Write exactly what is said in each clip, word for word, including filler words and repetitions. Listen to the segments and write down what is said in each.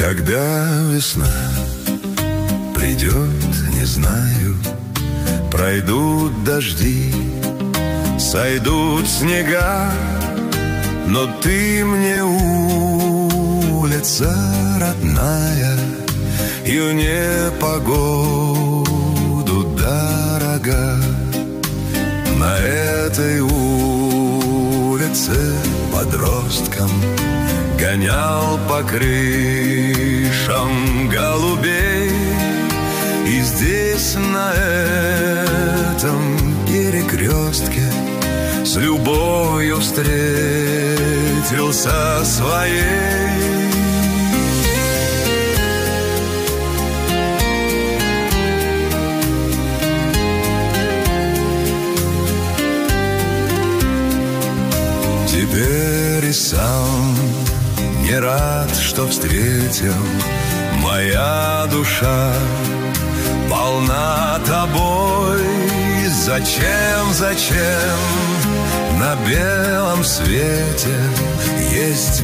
Когда весна придет, не знаю, пройдут дожди, сойдут снега, но ты мне улица родная, и в непогоду дорога. На этой улице подростком гонял по крышам голубей. И здесь, на этом перекрестке, с любовью встретился своей. Теперь и сам не рад, что встретил. Моя душа полна тобой. Зачем, зачем на белом свете есть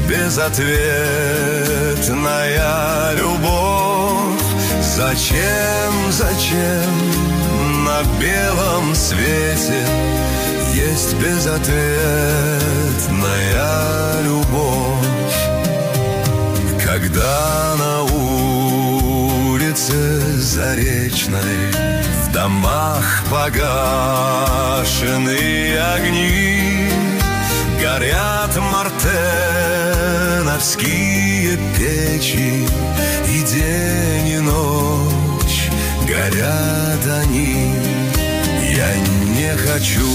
безответная любовь? Зачем, зачем на белом свете есть безответная любовь? Когда на улице Заречной в домах погашены огни, горят мартеновские печи, и день и ночь горят они. Я не хочу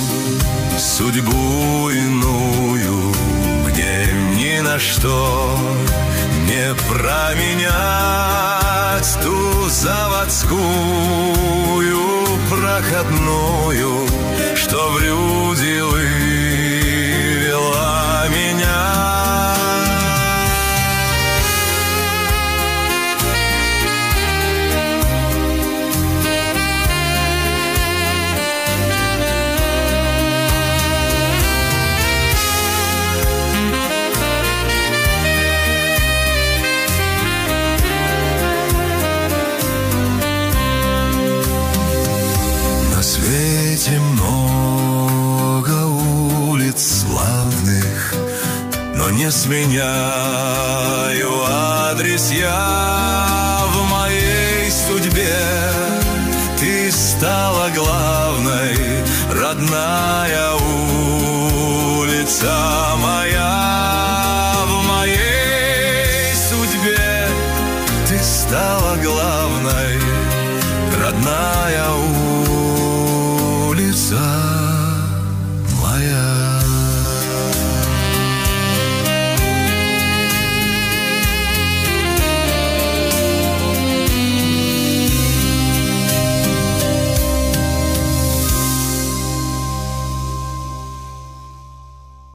судьбу иную, мне ни на что не променять ту заводскую проходную, что в люди вывела меня. Много улиц славных, но не сменяю адрес я. В моей судьбе ты стала главной, родная улица моя. В моей судьбе ты стала главной, родная